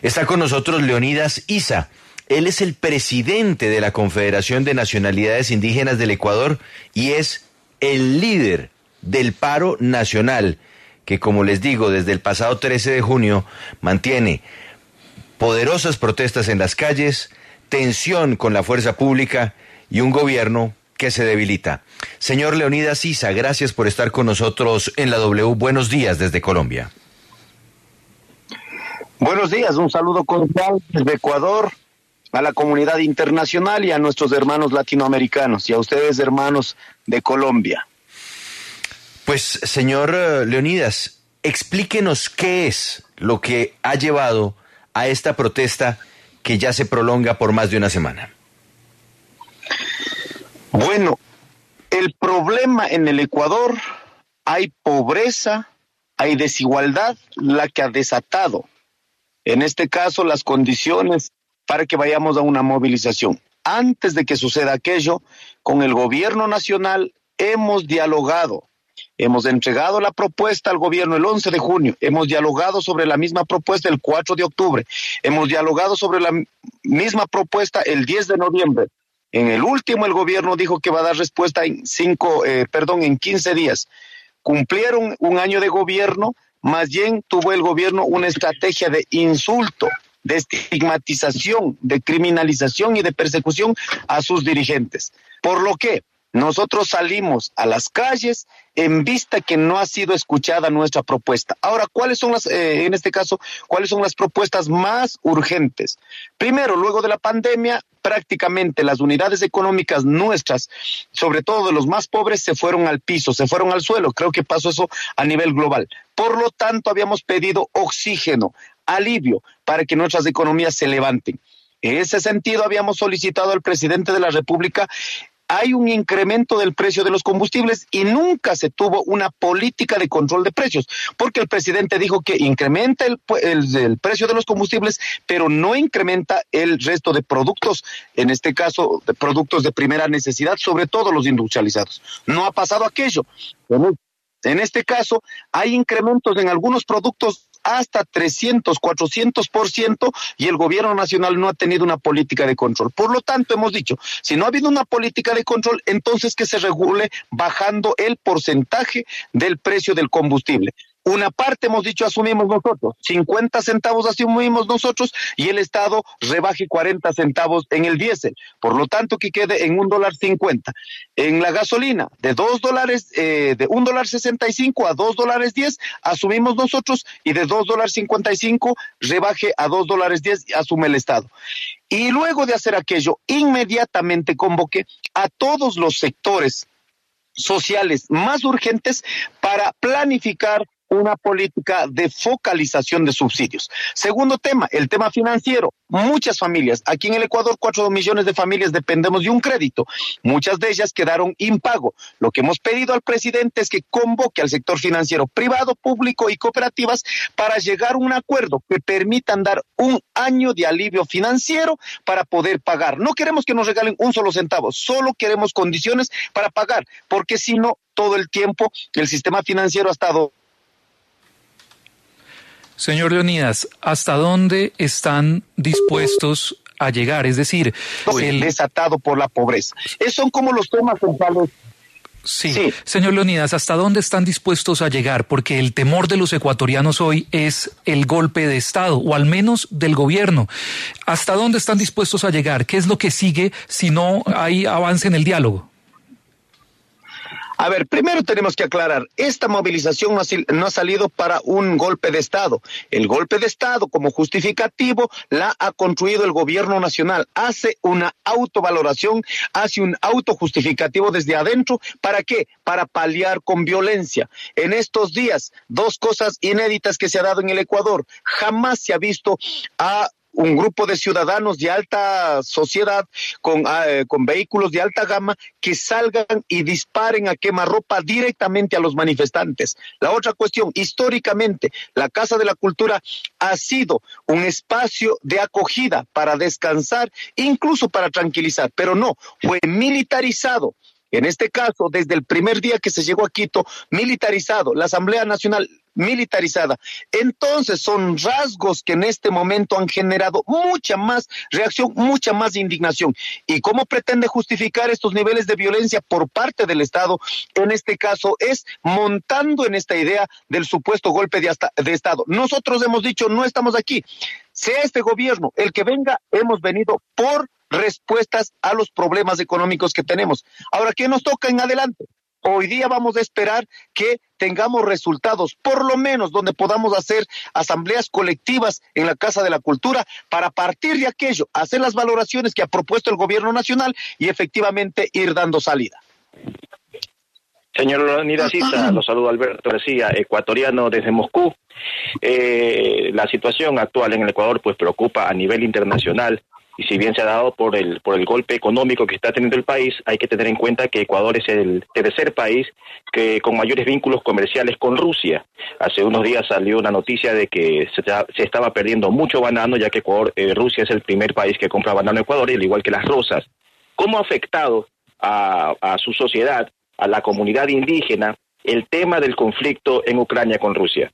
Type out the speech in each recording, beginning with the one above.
Está con nosotros Leonidas Issa. Él es el presidente de la Confederación de Nacionalidades Indígenas del Ecuador y es el líder del paro nacional, que como les digo, desde el pasado 13 de junio mantiene poderosas protestas en las calles, tensión con la fuerza pública y un gobierno que se debilita. Señor Leonidas Issa, gracias por estar con nosotros en la W. Buenos días desde Colombia. Buenos días, un saludo cordial desde Ecuador a la comunidad internacional y a nuestros hermanos latinoamericanos y a ustedes, hermanos de Colombia. Pues, señor Leonidas, explíquenos qué es lo que ha llevado a esta protesta que ya se prolonga por más de una semana. Bueno, el problema en el Ecuador, hay pobreza, hay desigualdad, la que ha desatado, en este caso, las condiciones para que vayamos a una movilización. Antes de que suceda aquello, con el gobierno nacional hemos dialogado. Hemos entregado la propuesta al gobierno el 11 de junio, hemos dialogado sobre la misma propuesta el 4 de octubre, hemos dialogado sobre la misma propuesta el 10 de noviembre. En el último, el gobierno dijo que va a dar respuesta en 15 días. Cumplieron un año de gobierno, más bien tuvo el gobierno una estrategia de insulto, de estigmatización, de criminalización y de persecución a sus dirigentes. Por lo que nosotros salimos a las calles en vista que no ha sido escuchada nuestra propuesta. Ahora, ¿cuáles son cuáles son las propuestas más urgentes? Primero, luego de la pandemia, prácticamente las unidades económicas nuestras, sobre todo de los más pobres, se fueron al piso, se fueron al suelo. Creo que pasó eso a nivel global. Por lo tanto, habíamos pedido oxígeno, alivio, para que nuestras economías se levanten. En ese sentido, habíamos solicitado al presidente de la República. Hay un incremento del precio de los combustibles y nunca se tuvo una política de control de precios, porque el presidente dijo que incrementa el precio de los combustibles, pero no incrementa el resto de productos, en este caso de productos de primera necesidad, sobre todo los industrializados. No ha pasado aquello. En este caso, hay incrementos en algunos productos hasta 300, 400%, y el gobierno nacional no ha tenido una política de control. Por lo tanto, hemos dicho, si no ha habido una política de control, entonces que se regule bajando el porcentaje del precio del combustible. Una parte, hemos dicho, asumimos nosotros, 50 centavos asumimos nosotros y el Estado rebaje 40 centavos en el diésel. Por lo tanto, que quede en $1.50. En la gasolina, de $2, de $1.65 a $2.10, asumimos nosotros, y de $2.55 rebaje a $2.10 asume el Estado. Y luego de hacer aquello, inmediatamente convoqué a todos los sectores sociales más urgentes para planificar una política de focalización de subsidios. Segundo tema, el tema financiero. Muchas familias, aquí en el Ecuador, 4 millones de familias dependemos de un crédito. Muchas de ellas quedaron impago. Lo que hemos pedido al presidente es que convoque al sector financiero privado, público y cooperativas para llegar a un acuerdo que permitan dar un año de alivio financiero para poder pagar. No queremos que nos regalen un solo centavo, solo queremos condiciones para pagar, porque si no, todo el tiempo el sistema financiero ha estado. Señor Leonidas, ¿hasta dónde están dispuestos a llegar? Es decir, desatado por la pobreza. Esos son como los temas centrales. Sí, señor Leonidas, ¿hasta dónde están dispuestos a llegar? Porque el temor de los ecuatorianos hoy es el golpe de Estado, o al menos del gobierno. ¿Hasta dónde están dispuestos a llegar? ¿Qué es lo que sigue si no hay avance en el diálogo? A ver, primero tenemos que aclarar, esta movilización no ha salido para un golpe de Estado. El golpe de Estado, como justificativo, la ha construido el gobierno nacional. Hace una autovaloración, hace un autojustificativo desde adentro. ¿Para qué? Para paliar con violencia. En estos días, 2 cosas inéditas que se ha dado en el Ecuador. Jamás se ha visto a un grupo de ciudadanos de alta sociedad con vehículos de alta gama que salgan y disparen a quemarropa directamente a los manifestantes. La otra cuestión, históricamente, la Casa de la Cultura ha sido un espacio de acogida para descansar, incluso para tranquilizar, pero no, fue militarizado. En este caso, desde el primer día que se llegó a Quito, militarizado. La Asamblea Nacional militarizada. Entonces son rasgos que en este momento han generado mucha más reacción, mucha más indignación. ¿Y cómo pretende justificar estos niveles de violencia por parte del Estado? En este caso es montando en esta idea del supuesto golpe de Estado. Nosotros hemos dicho, no estamos aquí. Sea este gobierno el que venga, hemos venido por respuestas a los problemas económicos que tenemos. Ahora, ¿qué nos toca en adelante? Hoy día vamos a esperar que tengamos resultados, por lo menos donde podamos hacer asambleas colectivas en la Casa de la Cultura, para partir de aquello, hacer las valoraciones que ha propuesto el gobierno nacional y efectivamente ir dando salida. Señor Leonidas Issa, lo saludo Alberto García, ecuatoriano desde Moscú. La situación actual en el Ecuador pues preocupa a nivel internacional. Y si bien se ha dado por el golpe económico que está teniendo el país, hay que tener en cuenta que Ecuador es el tercer país que con mayores vínculos comerciales con Rusia. Hace unos días salió una noticia de que se estaba perdiendo mucho banano, ya que Rusia es el primer país que compra banano en Ecuador, y al igual que las rosas. ¿Cómo ha afectado a su sociedad, a la comunidad indígena, el tema del conflicto en Ucrania con Rusia?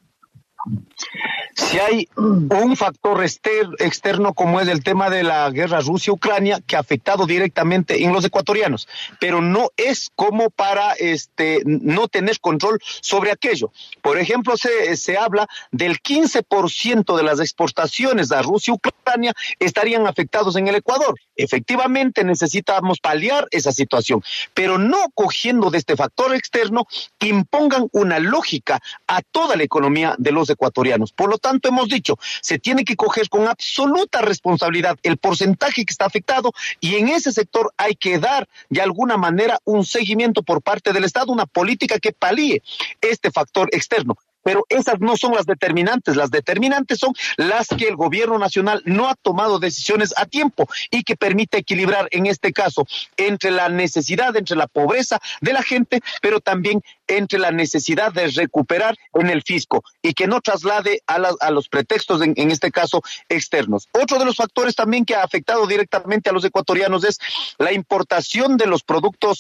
Si hay un factor externo como es el tema de la guerra Rusia-Ucrania que ha afectado directamente en los ecuatorianos, pero no es como para no tener control sobre aquello. Por ejemplo, se habla del 15% de las exportaciones a Rusia-Ucrania estarían afectados en el Ecuador. Efectivamente necesitamos paliar esa situación, pero no cogiendo de este factor externo impongan una lógica a toda la economía de los ecuatorianos. Por lo tanto, hemos dicho, se tiene que coger con absoluta responsabilidad el porcentaje que está afectado y en ese sector hay que dar de alguna manera un seguimiento por parte del Estado, una política que palíe este factor externo. Pero esas no son las determinantes son las que el gobierno nacional no ha tomado decisiones a tiempo y que permite equilibrar en este caso entre la necesidad, entre la pobreza de la gente, pero también entre la necesidad de recuperar en el fisco y que no traslade a los pretextos en este caso externos. Otro de los factores también que ha afectado directamente a los ecuatorianos es la importación de los productos,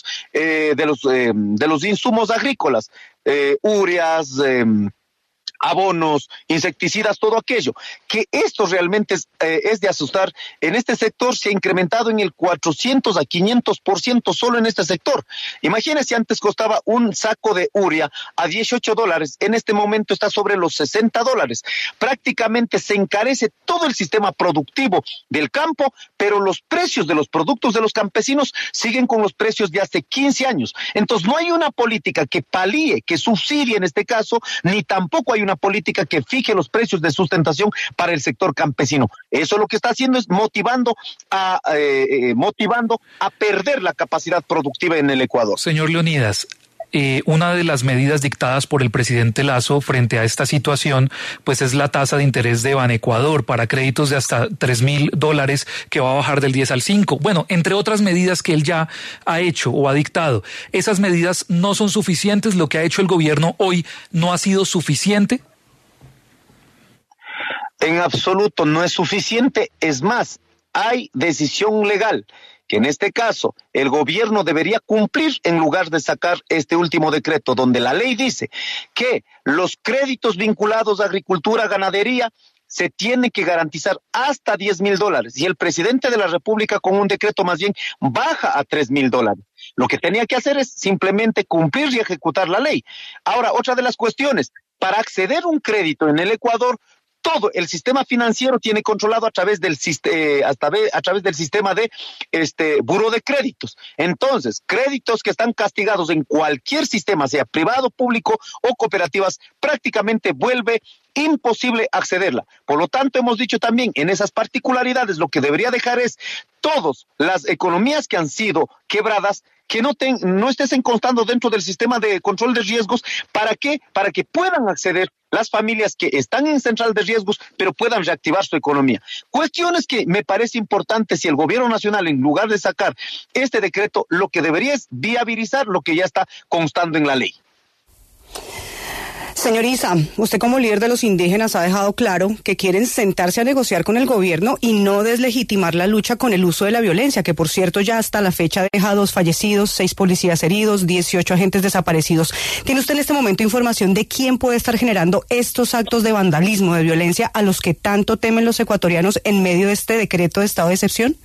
de los insumos agrícolas, ureas, abonos, insecticidas, todo aquello, que esto realmente es de asustar. En este sector se ha incrementado en el 400 a 500% solo en este sector. Imagínense, antes costaba un saco de urea a $18, en este momento está sobre los $60. Prácticamente se encarece todo el sistema productivo del campo, pero los precios de los productos de los campesinos siguen con los precios de hace 15 años. Entonces no hay una política que palíe, que subsidie en este caso, ni tampoco hay una política que fije los precios de sustentación para el sector campesino. Eso lo que está haciendo es motivando a perder la capacidad productiva en el Ecuador. Señor Leonidas, una de las medidas dictadas por el presidente Lasso frente a esta situación, pues es la tasa de interés de Banecuador para créditos de hasta $3,000 que va a bajar del 10 al 5. Bueno, entre otras medidas que él ya ha hecho o ha dictado. ¿Esas medidas no son suficientes? ¿Lo que ha hecho el gobierno hoy no ha sido suficiente? En absoluto no es suficiente. Es más, hay decisión legal que en este caso el gobierno debería cumplir en lugar de sacar este último decreto, donde la ley dice que los créditos vinculados a agricultura, ganadería, se tiene que garantizar hasta $10,000 y el presidente de la República con un decreto más bien baja a $3,000. Lo que tenía que hacer es simplemente cumplir y ejecutar la ley. Ahora, otra de las cuestiones, para acceder a un crédito en el Ecuador, todo el sistema financiero tiene controlado a través del sistema de buró de créditos. Entonces, créditos que están castigados en cualquier sistema, sea privado, público o cooperativas, prácticamente vuelve imposible accederla. Por lo tanto, hemos dicho también en esas particularidades, lo que debería dejar es todas las economías que han sido quebradas, que no estén constando dentro del sistema de control de riesgos. ¿Para qué? Para que puedan acceder las familias que están en central de riesgos, pero puedan reactivar su economía. Cuestiones que me parece importante si el gobierno nacional, en lugar de sacar este decreto, lo que debería es viabilizar lo que ya está constando en la ley. Señor Isa, usted como líder de los indígenas ha dejado claro que quieren sentarse a negociar con el gobierno y no deslegitimar la lucha con el uso de la violencia, que por cierto ya hasta la fecha deja 2 fallecidos, 6 policías heridos, 18 agentes desaparecidos. ¿Tiene usted en este momento información de quién puede estar generando estos actos de vandalismo, de violencia a los que tanto temen los ecuatorianos en medio de este decreto de estado de excepción?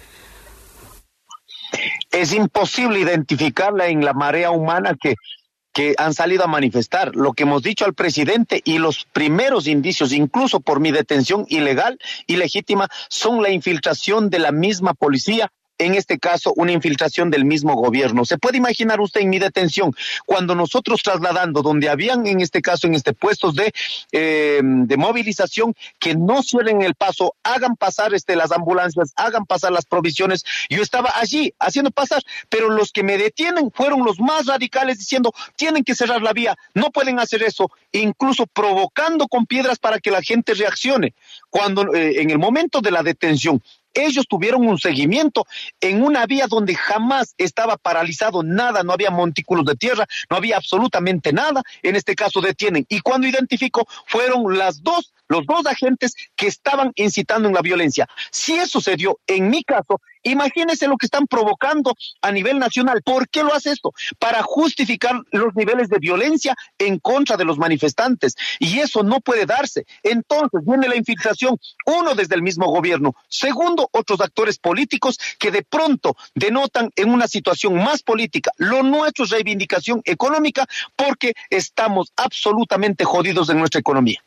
Es imposible identificarla en la marea humana que han salido a manifestar. Lo que hemos dicho al presidente y los primeros indicios, incluso por mi detención ilegal y legítima, son la infiltración de la misma policía, en este caso una infiltración del mismo gobierno. ¿Se puede imaginar usted en mi detención, cuando nosotros trasladando, donde habían en este caso, en puestos de movilización, que no cierren el paso, hagan pasar las ambulancias, hagan pasar las provisiones? Yo estaba allí haciendo pasar, pero los que me detienen fueron los más radicales diciendo, tienen que cerrar la vía, no pueden hacer eso, incluso provocando con piedras para que la gente reaccione. Cuando en el momento de la detención, ellos tuvieron un seguimiento en una vía donde jamás estaba paralizado nada, no había montículos de tierra, no había absolutamente nada. En este caso detienen, y cuando identificó fueron los dos agentes que estaban incitando en la violencia. Si eso se dio en mi caso, imagínense lo que están provocando a nivel nacional. ¿Por qué lo hace esto? Para justificar los niveles de violencia en contra de los manifestantes, y eso no puede darse. Entonces viene la infiltración, uno desde el mismo gobierno, segundo otros actores políticos que de pronto denotan en una situación más política. Lo nuestro es reivindicación económica, porque estamos absolutamente jodidos en nuestra economía.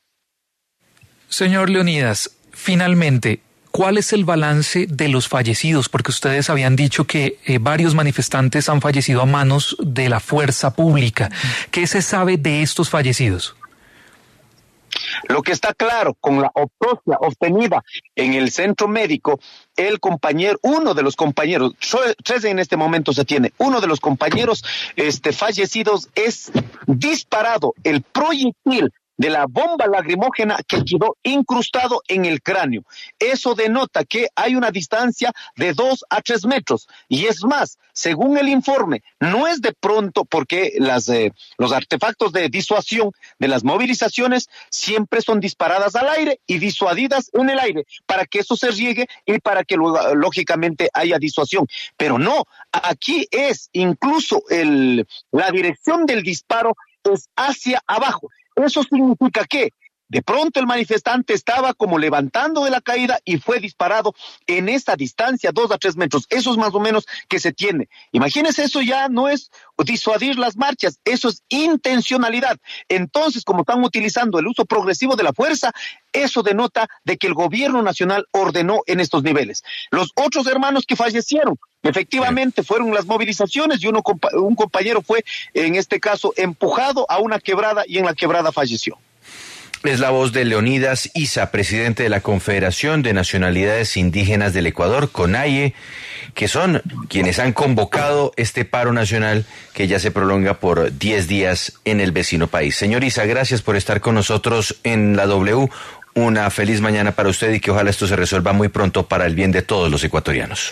Señor Leonidas, finalmente, ¿cuál es el balance de los fallecidos? Porque ustedes habían dicho que varios manifestantes han fallecido a manos de la fuerza pública. ¿Qué se sabe de estos fallecidos? Lo que está claro, con la autopsia obtenida en el centro médico, uno de los compañeros, 3 en este momento se tiene, uno de los compañeros fallecidos es disparado el proyectil de la bomba lacrimógena que quedó incrustado en el cráneo. Eso denota que hay una distancia de 2 a 3 metros. Y es más, según el informe, no es de pronto, porque los artefactos de disuasión de las movilizaciones siempre son disparadas al aire y disuadidas en el aire, para que eso se riegue y para que luego, lógicamente, haya disuasión. Pero no, aquí es incluso la dirección del disparo es hacia abajo. Eso significa que de pronto el manifestante estaba como levantando de la caída y fue disparado en esa distancia, 2 a 3 metros. Eso es más o menos que se tiene. Imagínense, eso ya no es disuadir las marchas, eso es intencionalidad. Entonces, como están utilizando el uso progresivo de la fuerza, eso denota de que el gobierno nacional ordenó en estos niveles. Los otros hermanos que fallecieron, efectivamente, fueron las movilizaciones, y un compañero fue, en este caso, empujado a una quebrada y en la quebrada falleció. Es la voz de Leonidas Isa, presidente de la Confederación de Nacionalidades Indígenas del Ecuador, CONAIE, que son quienes han convocado este paro nacional que ya se prolonga por 10 días en el vecino país. Señor Isa, gracias por estar con nosotros en la W. Una feliz mañana para usted y que ojalá esto se resuelva muy pronto para el bien de todos los ecuatorianos.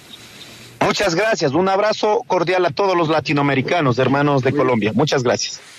Muchas gracias. Un abrazo cordial a todos los latinoamericanos, hermanos de Colombia. Muchas gracias.